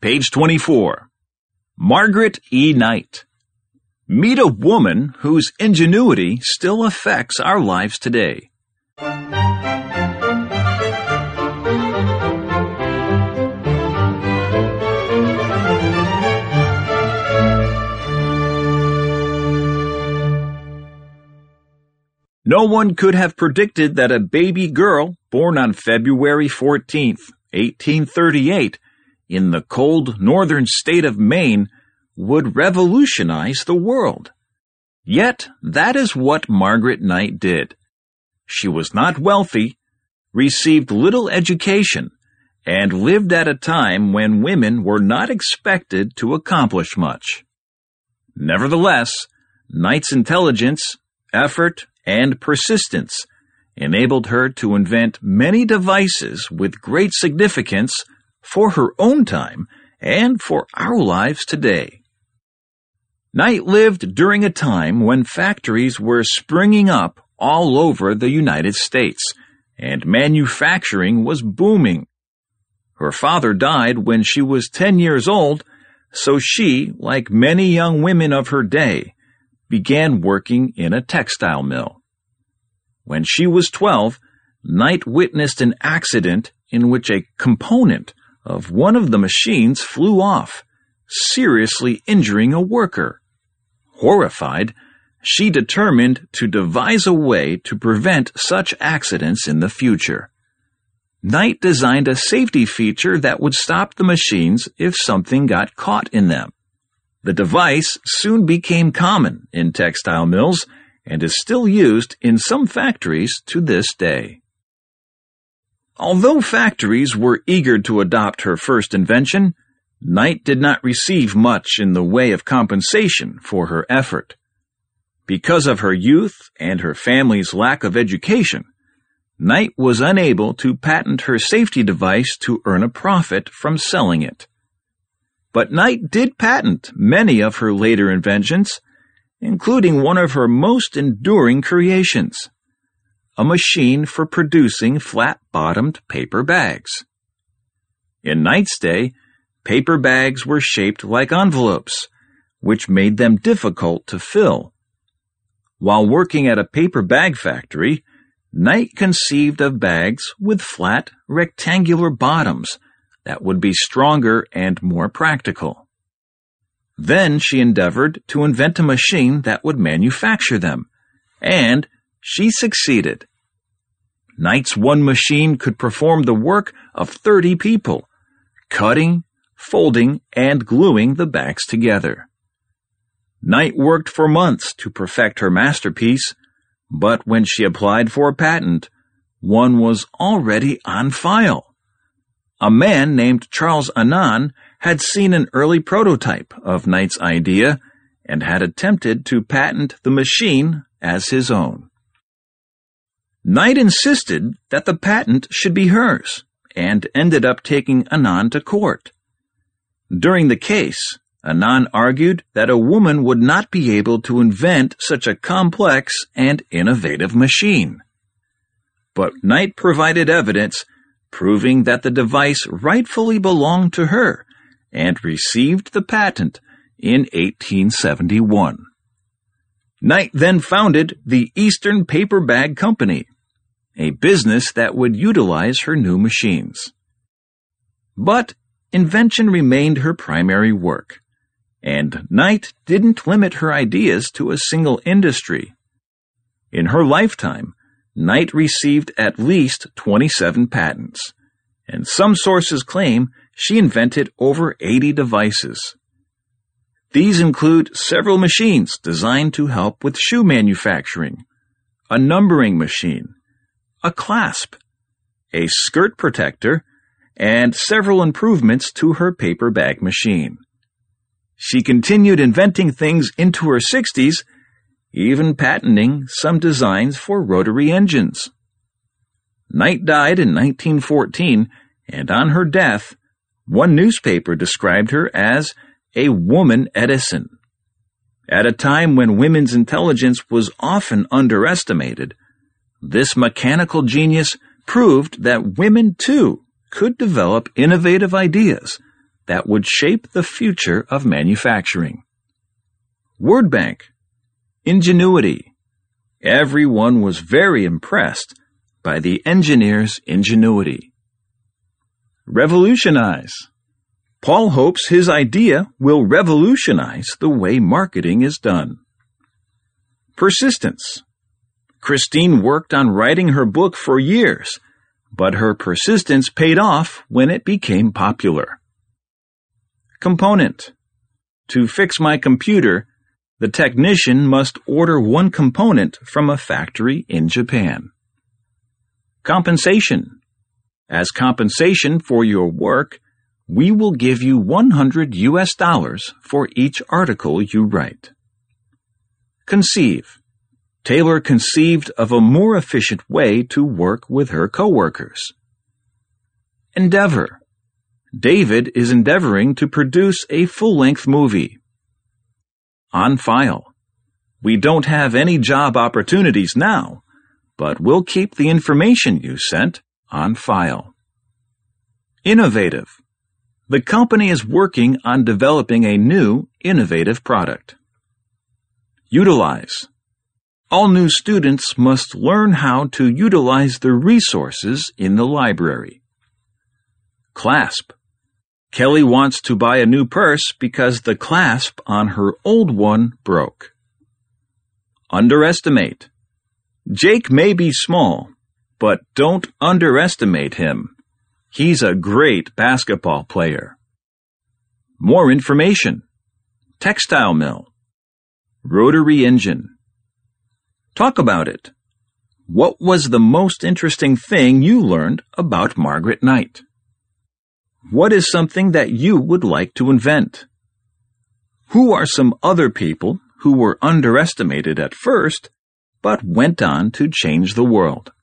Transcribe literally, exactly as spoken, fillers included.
Page twenty-four. Margaret E. Knight. Meet a woman whose ingenuity still affects our lives today. No one could have predicted that a baby girl born on February fourteenth, eighteen thirty-eight, in the cold northern state of Maine, would revolutionize the world. Yet that is what Margaret Knight did. She was not wealthy, received little education, and lived at a time when women were not expected to accomplish much. Nevertheless, Knight's intelligence, effort, and persistence enabled her to invent many devices with great significance for her own time and for our lives today. Knight lived during a time when factories were springing up all over the United States, and manufacturing was booming. Her father died when she was ten years old, so she, like many young women of her day, began working in a textile mill. When she was twelve, Knight witnessed an accident in which a component of one of the machines flew off, seriously injuring a worker. Horrified, she determined to devise a way to prevent such accidents in the future. Knight designed a safety feature that would stop the machines if something got caught in them. The device soon became common in textile mills and is still used in some factories to this day. Although factories were eager to adopt her first invention, Knight did not receive much in the way of compensation for her effort. Because of her youth and her family's lack of education, Knight was unable to patent her safety device to earn a profit from selling it. But Knight did patent many of her later inventions, including one of her most enduring creations, a machine for producing flat-bottomed paper bags. In Knight's day, paper bags were shaped like envelopes, which made them difficult to fill. While working at a paper bag factory, Knight conceived of bags with flat, rectangular bottoms that would be stronger and more practical. Then she endeavored to invent a machine that would manufacture them, and she succeeded. Knight's one machine could perform the work of thirty people, cutting, folding, and gluing the bags together. Knight worked for months to perfect her masterpiece, but when she applied for a patent, one was already on file. A man named Charles Annan had seen an early prototype of Knight's idea and had attempted to patent the machine as his own. Knight insisted that the patent should be hers and ended up taking Annan to court. During the case, Annan argued that a woman would not be able to invent such a complex and innovative machine. But Knight provided evidence proving that the device rightfully belonged to her and received the patent in eighteen seventy-one. Knight then founded the Eastern Paper Bag Company, a business that would utilize her new machines. But invention remained her primary work, and Knight didn't limit her ideas to a single industry. In her lifetime, Knight received at least twenty-seven patents, and some sources claim she invented over eighty devices. These include several machines designed to help with shoe manufacturing, a numbering machine, a clasp, a skirt protector, and several improvements to her paper bag machine. She continued inventing things into her sixties, even patenting some designs for rotary engines. Knight died in nineteen fourteen, and on her death, one newspaper described her as a woman Edison. At a time when women's intelligence was often underestimated, this mechanical genius proved that women, too, could develop innovative ideas that would shape the future of manufacturing. Word bank. Ingenuity. Everyone was very impressed by the engineer's ingenuity. Revolutionize. Paul hopes his idea will revolutionize the way marketing is done. Persistence. Christine worked on writing her book for years, but her persistence paid off when it became popular. Component. To fix my computer, the technician must order one component from a factory in Japan. Compensation. As compensation for your work, we will give you one hundred U S dollars for each article you write. Conceive. Taylor conceived of a more efficient way to work with her coworkers. Endeavor. David is endeavoring to produce a full-length movie. On file. We don't have any job opportunities now, but we'll keep the information you sent on file. Innovative. The company is working on developing a new, innovative product. Utilize. All new students must learn how to utilize the resources in the library. Clasp. Kelly wants to buy a new purse because the clasp on her old one broke. Underestimate. Jake may be small, but don't underestimate him. He's a great basketball player. More information. Textile mill. Rotary engine. Talk about it. What was the most interesting thing you learned about Margaret Knight? What is something that you would like to invent? Who are some other people who were underestimated at first, but went on to change the world?